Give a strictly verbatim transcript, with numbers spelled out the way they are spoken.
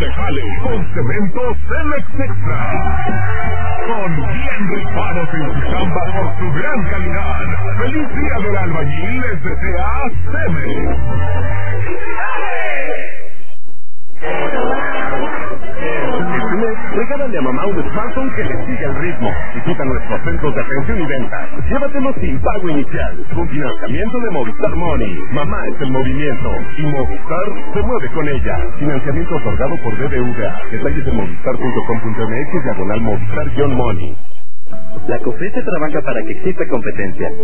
aparejale con cemento Cemex Extra. Son bien rifados en su chamba por su gran calidad. ¡Feliz Día del Albañil! Les desea Cemex. Regálale a mamá un smartphone que le siga el ritmo. Visita nuestros centros de atención y venta. Llévatelo sin pago inicial, con financiamiento de Movistar Money. Mamá es el movimiento y Movistar se mueve con ella. Financiamiento otorgado por B B V A. Detalles en movistar punto com punto m x diagonal Movistar-Money. La COFESE trabaja para que exista competencia.